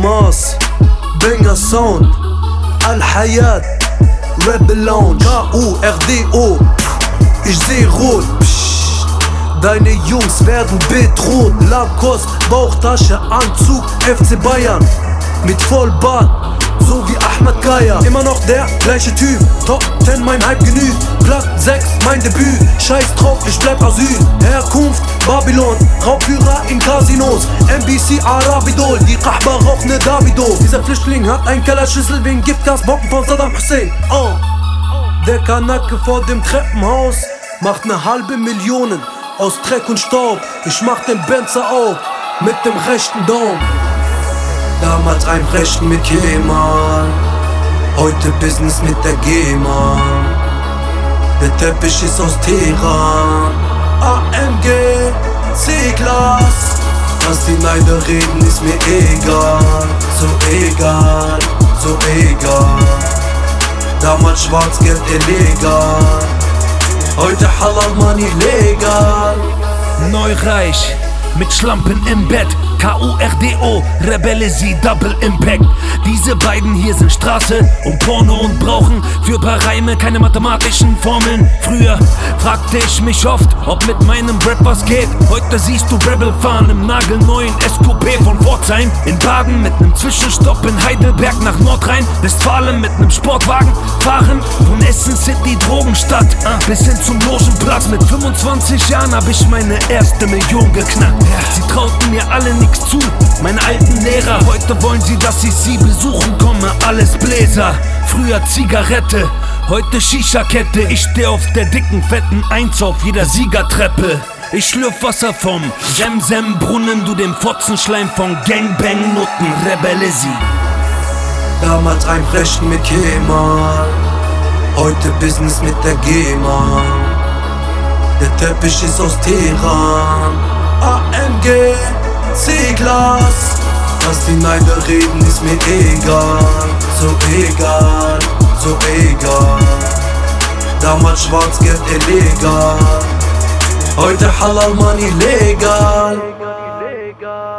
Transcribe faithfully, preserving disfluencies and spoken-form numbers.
Maß, Banger Sound, Al-Hayat, Rebel Lounge, K U R D O, ich seh rot, psst. Deine Jungs werden bedroht. Lacoste, Bauchtasche, Anzug, F C Bayern mit Vollbart, so wie Ahmed Kaya. Immer noch der gleiche Typ, Top zehn mein Hype genügt. Platz sechs mein Debüt, scheiß drauf, ich bleib Asyl. Herkunft Babylon, Raubführer in Casinos, M B C Arabidol, die Kahba raucht ne Davido. Dieser Flüchtling hat ein Kellerschüssel wegen Giftgasbomben von Saddam Hussein. Oh. Der Kanake vor dem Treppenhaus macht ne halbe Million aus Dreck und Staub. Ich mach den Benzer auf mit dem rechten Daumen. Damals ein Rechten mit Kemal, heute Business mit der GEMA. Der Teppich ist aus Teheran, A M G, C-Glas. Was die Neider reden ist mir egal, so egal, so egal. Damals Schwarzgeld illegal, heute Halal Money legal. Neureich, mit Schlampen im Bett, K U R D O, Rebellesi, Double Impact. Diese beiden hier sind Straße und Porno und brauchen für paar Reime keine mathematischen Formeln. Früher fragte ich mich oft, ob mit meinem Rap was geht. Heute siehst du Rebel fahren im nagelneuen S Q P von Pforzheim. In Baden mit nem Zwischenstopp in Heidelberg nach Nordrhein. Westfalen mit nem Sportwagen fahren von Essen City Drogenstadt äh, bis hin zum Logenplatz. Mit fünfundzwanzig Jahren hab ich meine erste Million geknackt. Sie trauten mir alle nichts zu, meine alten Lehrer. Heute wollen sie, dass ich sie besuchen komme, alles Bläser. Früher Zigarette, heute Shisha-Kette. Ich steh auf der dicken, fetten Eins auf jeder Siegertreppe. Ich schlürf Wasser vom Semsem-Brunnen, du dem Fotzenschleim von Gangbang-Nutten, Rebellesi. Damals ein Rechten mit Kemal, heute Business mit der GEMA. Der Teppich ist aus Teheran, A M G, C-Glas. Was die Neider reden ist mir egal, so egal, so egal. Damals Schwarzgeld illegal, heute Halal Money legal.